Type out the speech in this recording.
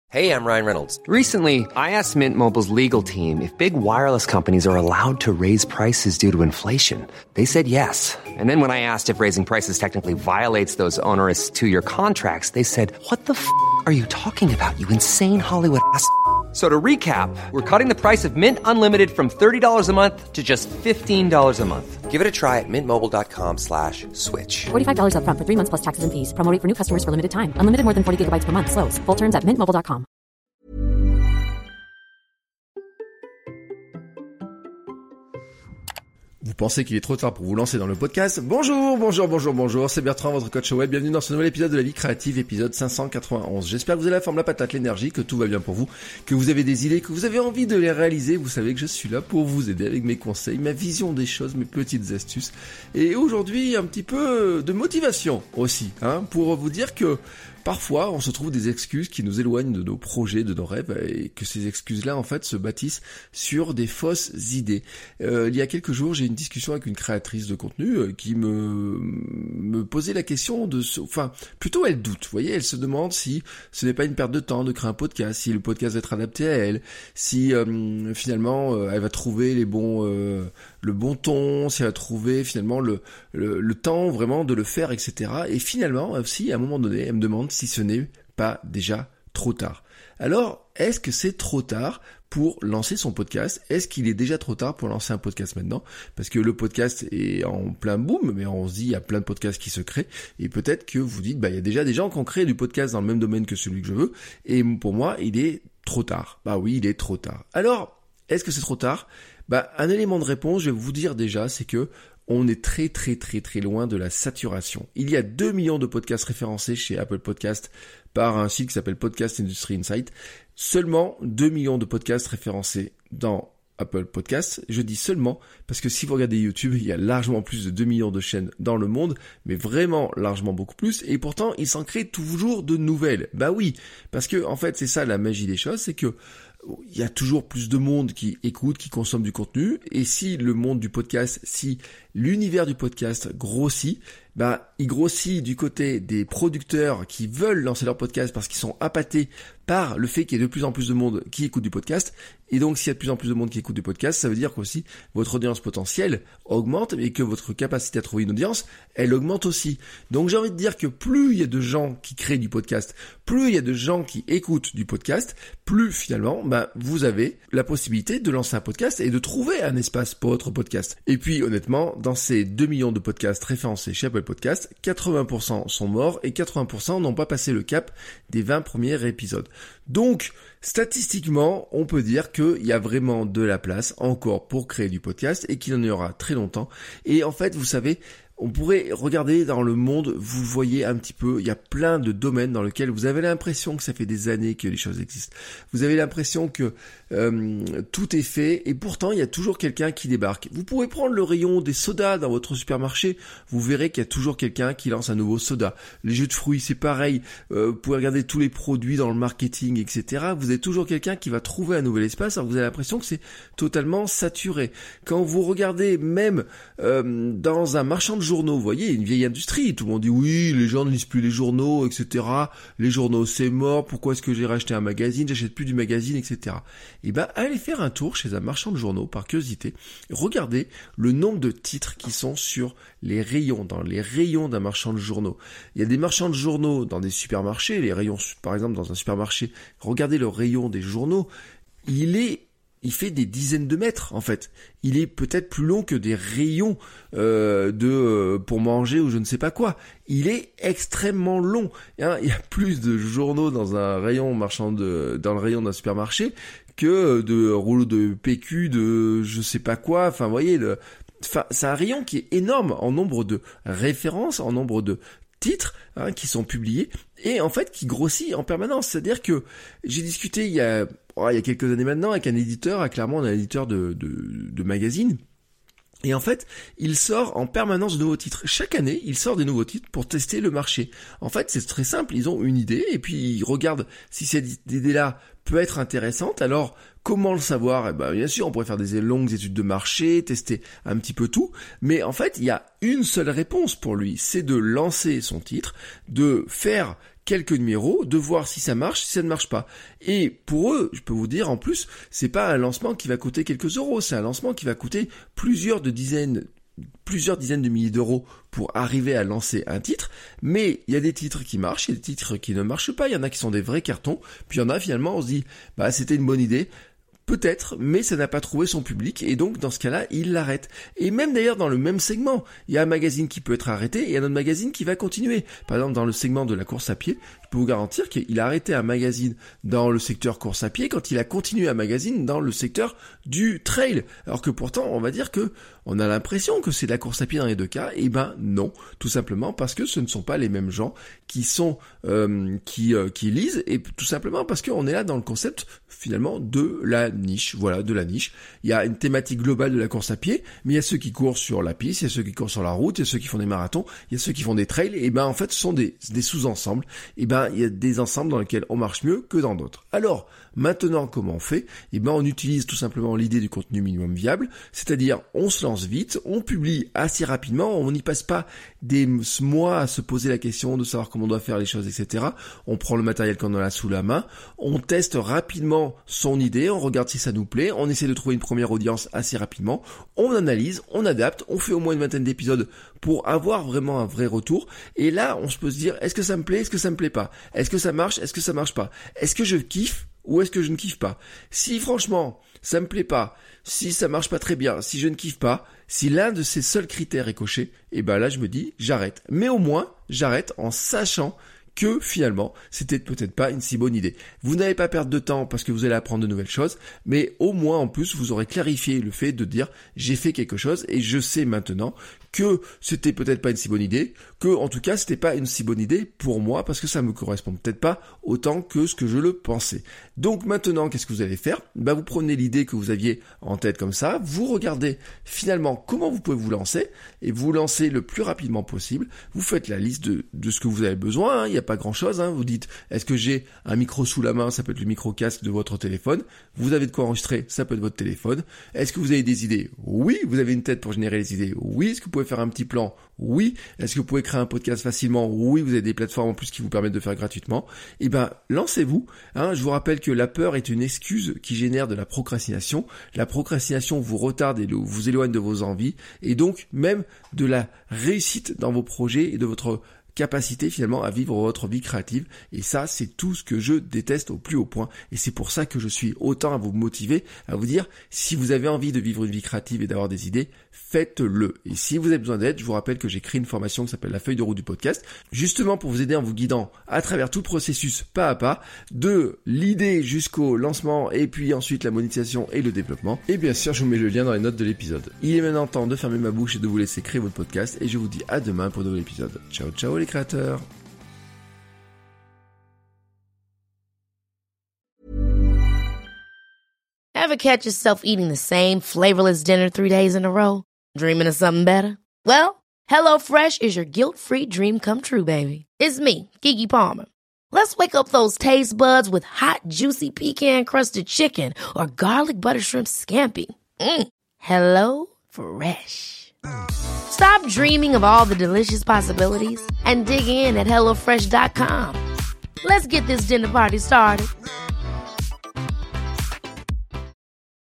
Hey, I'm Ryan Reynolds. Recently, I asked Mint Mobile's legal team if big wireless companies are allowed to raise prices due to inflation. They said yes. And then when I asked if raising prices technically violates those onerous two-year contracts, they said, "What the f*** are you talking about, you insane Hollywood ass?" So to recap, we're cutting the price of Mint Unlimited from $30 a month to just $15 a month. Give it a try at mintmobile.com/switch. $45 up front for 3 months plus taxes and fees. Promo rate for new customers for limited time. Unlimited more than 40 gigabytes per month. Slows full terms at mintmobile.com. Vous pensez qu'il est trop tard pour vous lancer dans le podcast? Bonjour, c'est Bertrand, votre coach web. Bienvenue dans ce nouvel épisode de La Vie Créative, épisode 591. J'espère que vous avez la forme, la patate, l'énergie, que tout va bien pour vous, que vous avez des idées, que vous avez envie de les réaliser. Vous savez que je suis là pour vous aider avec mes conseils, ma vision des choses, mes petites astuces. Et aujourd'hui, un petit peu de motivation aussi, pour vous dire que parfois, on se trouve des excuses qui nous éloignent de nos projets, de nos rêves, et que ces excuses-là, en fait, se bâtissent sur des fausses idées. Il y a quelques jours, j'ai eu une discussion avec une créatrice de contenu qui me posait la question plutôt elle doute. Vous voyez, elle se demande si ce n'est pas une perte de temps de créer un podcast, si le podcast va être adapté à elle, si finalement elle va trouver le bon ton, si elle va trouver finalement le temps vraiment de le faire, etc. Et finalement, aussi, à un moment donné, elle me demande si ce n'est pas déjà trop tard. Alors, est-ce que c'est trop tard pour lancer son podcast? Est-ce qu'il est déjà trop tard pour lancer un podcast maintenant? Parce que le podcast est en plein boom, mais on se dit il y a plein de podcasts qui se créent, et peut-être que vous dites il y a déjà des gens qui ont créé du podcast dans le même domaine que celui que je veux, et pour moi il est trop tard. Bah oui, il est trop tard. Alors, est-ce que c'est trop tard? Un élément de réponse, je vais vous dire déjà, c'est que on est très loin de la saturation. Il y a 2 millions de podcasts référencés chez Apple Podcasts par un site qui s'appelle Podcast Industry Insight. Seulement 2 millions de podcasts référencés dans Apple Podcasts. Je dis seulement parce que si vous regardez YouTube, il y a largement plus de 2 millions de chaînes dans le monde, mais vraiment largement beaucoup plus, et pourtant il s'en crée toujours de nouvelles. Bah oui, parce que en fait c'est ça la magie des choses, c'est que il y a toujours plus de monde qui écoute, qui consomme du contenu, et si le monde du podcast, si l'univers du podcast grossit, il grossit du côté des producteurs qui veulent lancer leur podcast parce qu'ils sont appâtés par le fait qu'il y ait de plus en plus de monde qui écoute du podcast. Et donc, s'il y a de plus en plus de monde qui écoute du podcast, ça veut dire qu'aussi votre audience potentielle augmente et que votre capacité à trouver une audience, elle augmente aussi. Donc, j'ai envie de dire que plus il y a de gens qui créent du podcast, plus il y a de gens qui écoutent du podcast, plus finalement, vous avez la possibilité de lancer un podcast et de trouver un espace pour votre podcast. Et puis, honnêtement, dans ces 2 millions de podcasts référencés chez Apple Podcasts, 80% sont morts et 80% n'ont pas passé le cap des 20 premiers épisodes. Donc, statistiquement, on peut dire qu'il y a vraiment de la place encore pour créer du podcast et qu'il en y aura très longtemps. Et en fait, vous savez, on pourrait regarder dans le monde, vous voyez un petit peu, il y a plein de domaines dans lesquels vous avez l'impression que ça fait des années que les choses existent. Vous avez l'impression que tout est fait, et pourtant il y a toujours quelqu'un qui débarque. Vous pouvez prendre le rayon des sodas dans votre supermarché, vous verrez qu'il y a toujours quelqu'un qui lance un nouveau soda. Les jus de fruits, c'est pareil. Vous pouvez regarder tous les produits dans le marketing, etc. Vous avez toujours quelqu'un qui va trouver un nouvel espace, alors vous avez l'impression que c'est totalement saturé. Quand vous regardez même dans un marchand de journaux, vous voyez, une vieille industrie, tout le monde dit oui, les gens ne lisent plus les journaux, etc. Les journaux c'est mort, pourquoi est-ce que j'ai racheté un magazine, j'achète plus du magazine, etc. Allez faire un tour chez un marchand de journaux, par curiosité, regardez le nombre de titres qui sont sur les rayons, dans les rayons d'un marchand de journaux. Il y a des marchands de journaux dans des supermarchés, les rayons, par exemple dans un supermarché, regardez le rayon des journaux, il fait des dizaines de mètres en fait. Il est peut-être plus long que des rayons pour manger ou je ne sais pas quoi. Il est extrêmement long. Il y a plus de journaux dans un rayon dans le rayon d'un supermarché que de rouleaux de PQ, de je sais pas quoi. Enfin, vous voyez, c'est un rayon qui est énorme en nombre de références, en nombre de titres qui sont publiés et en fait qui grossit en permanence. C'est-à-dire que j'ai discuté il y a quelques années maintenant avec un éditeur, clairement un éditeur de magazine. Et en fait, il sort en permanence de nouveaux titres. Chaque année, il sort des nouveaux titres pour tester le marché. En fait, c'est très simple. Ils ont une idée et puis ils regardent si cette idée-là peut être intéressante. Alors, comment le savoir? Bien sûr, on pourrait faire des longues études de marché, tester un petit peu tout. Mais en fait, il y a une seule réponse pour lui. C'est de lancer son titre, de faire quelques numéros, de voir si ça marche, si ça ne marche pas. Et pour eux, je peux vous dire en plus, c'est pas un lancement qui va coûter quelques euros, c'est un lancement qui va coûter plusieurs dizaines de milliers d'euros pour arriver à lancer un titre, mais il y a des titres qui marchent, il y a des titres qui ne marchent pas, il y en a qui sont des vrais cartons, puis il y en a finalement on se dit, c'était une bonne idée, peut-être, mais ça n'a pas trouvé son public, et donc dans ce cas-là, il l'arrête. Et même d'ailleurs dans le même segment, il y a un magazine qui peut être arrêté, et un autre magazine qui va continuer. Par exemple, dans le segment de la course à pied, je peux vous garantir qu'il a arrêté un magazine dans le secteur course à pied quand il a continué un magazine dans le secteur du trail. Alors que pourtant, on va dire que on a l'impression que c'est de la course à pied dans les deux cas. Et non, tout simplement parce que ce ne sont pas les mêmes gens qui sont qui lisent, et tout simplement parce qu'on est là dans le concept finalement de la niche. Voilà, de la niche. Il y a une thématique globale de la course à pied, mais il y a ceux qui courent sur la piste, il y a ceux qui courent sur la route, il y a ceux qui font des marathons, il y a ceux qui font des trails. Et en fait, ce sont des sous-ensembles. Et il y a des ensembles dans lesquels on marche mieux que dans d'autres. Alors, maintenant, comment on fait ? On utilise tout simplement l'idée du contenu minimum viable, c'est-à-dire on se lance vite, on publie assez rapidement, on n'y passe pas des mois à se poser la question de savoir comment on doit faire les choses, etc. On prend le matériel qu'on a là sous la main, on teste rapidement son idée, on regarde si ça nous plaît, on essaie de trouver une première audience assez rapidement, on analyse, on adapte, on fait au moins une vingtaine d'épisodes pour avoir vraiment un vrai retour, et là on peut se dire, est-ce que ça me plaît, est-ce que ça me plaît pas ? Est-ce que ça marche, est-ce que ça marche pas ? Est-ce que je kiffe ou est-ce que je ne kiffe pas ? Si franchement, ça me plaît pas, si ça marche pas très bien, si je ne kiffe pas, si l'un de ces seuls critères est coché, là je me dis, j'arrête. Mais au moins, j'arrête en sachant que finalement, c'était peut-être pas une si bonne idée. Vous n'allez pas perdre de temps parce que vous allez apprendre de nouvelles choses, mais au moins en plus, vous aurez clarifié le fait de dire, j'ai fait quelque chose et je sais maintenant que c'était peut-être pas une si bonne idée, que en tout cas c'était pas une si bonne idée pour moi parce que ça me correspond peut-être pas autant que ce que je le pensais. Donc maintenant, qu'est-ce que vous allez faire ? Vous prenez l'idée que vous aviez en tête comme ça, vous regardez finalement comment vous pouvez vous lancer et vous lancez le plus rapidement possible. Vous faites la liste de ce que vous avez besoin, il n'y a pas grand-chose, vous dites, est-ce que j'ai un micro sous la main ? Ça peut être le micro-casque de votre téléphone. Vous avez de quoi enregistrer ? Ça peut être votre téléphone. Est-ce que vous avez des idées ? Oui. Vous avez une tête pour générer les idées ? Oui. Est-ce que vous pouvez faire un petit plan ? Oui. Est-ce que vous pouvez créer un podcast facilement ? Oui. Vous avez des plateformes en plus qui vous permettent de faire gratuitement. Lancez-vous. Je vous rappelle que la peur est une excuse qui génère de la procrastination. La procrastination vous retarde et vous éloigne de vos envies et donc même de la réussite dans vos projets et de votre capacité finalement à vivre votre vie créative, et ça c'est tout ce que je déteste au plus haut point, et c'est pour ça que je suis autant à vous motiver, à vous dire, si vous avez envie de vivre une vie créative et d'avoir des idées, faites-le. Et si vous avez besoin d'aide, je vous rappelle que j'ai créé une formation qui s'appelle la feuille de route du podcast, justement pour vous aider en vous guidant à travers tout le processus pas à pas, de l'idée jusqu'au lancement, et puis ensuite la monétisation et le développement. Et bien sûr, je vous mets le lien dans les notes de l'épisode. Il est maintenant temps de fermer ma bouche et de vous laisser créer votre podcast, et je vous dis à demain pour un nouvel épisode. Ciao ciao les créateurs. Ever catch yourself eating the same flavorless dinner 3 days in a row? Dreaming of something better? Well, HelloFresh is your guilt-free dream come true, baby. It's me, Keke Palmer. Let's wake up those taste buds with hot, juicy pecan-crusted chicken or garlic butter shrimp scampi. Hello Fresh. Stop dreaming of all the delicious possibilities and dig in at HelloFresh.com. Let's get this dinner party started.